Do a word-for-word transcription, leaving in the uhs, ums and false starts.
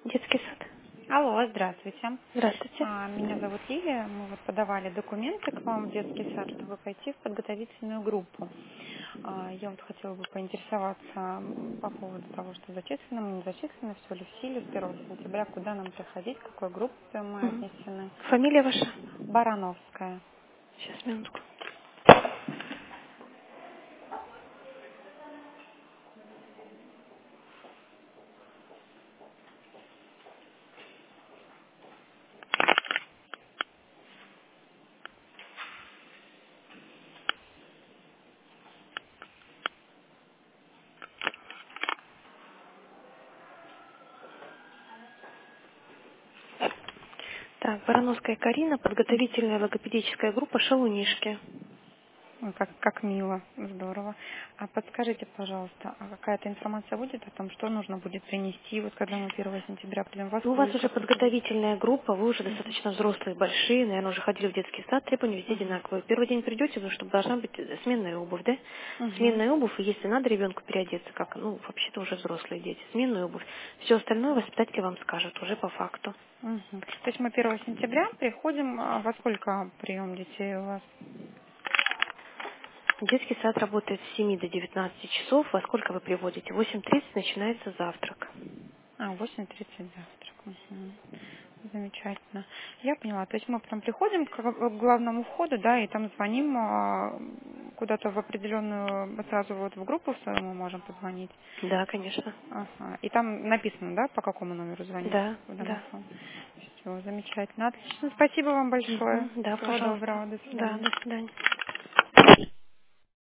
Детский сад. Алло, здравствуйте. Здравствуйте. А, Меня зовут Лилия. Мы вот подавали документы к вам в детский сад, чтобы пойти в подготовительную группу. А, Я вот хотела бы поинтересоваться м, по поводу того, что зачислено, мы не зачислены, все ли в силе с первого сентября, куда нам приходить, к какой группе мы Мгм. отнесены. Фамилия ваша? Барановская. Сейчас, минутку. Так, Барановская Карина, подготовительная логопедическая группа «Шалунишки». Ой, Как, как мило, здорово. А подскажите, пожалуйста, а какая-то информация будет о том, что нужно будет принести, вот когда мы первого сентября придем, во Ну, у вас уже сколько приходить? подготовительная группа, вы уже достаточно взрослые, большие, наверное, уже ходили в детский сад, требования везде Угу. одинаковые. Первый день придете, потому что должна быть э, сменная обувь, да? Угу. Сменная обувь, и если надо ребенку переодеться, как, ну, вообще-то уже взрослые дети, сменную обувь. Все остальное воспитатели вам скажут уже по факту. Мгм. То есть мы первого сентября приходим, а во сколько прием детей у вас? Детский сад работает с семи до девятнадцати часов. Во сколько вы приводите? В восемь тридцать начинается завтрак. А, восемь тридцать завтрак. Мгм. Замечательно. Я поняла. То есть мы прям приходим к к главному входу, да, и там звоним а, куда-то в определенную, сразу вот в группу свою мы можем позвонить. Да, конечно. Ага. И там написано, да, по какому номеру звонить Да, в да. домофон. Все, замечательно. Отлично. Спасибо вам большое. Мгм. Да, Всего пожалуйста. доброго. До Да, свидания. до свидания.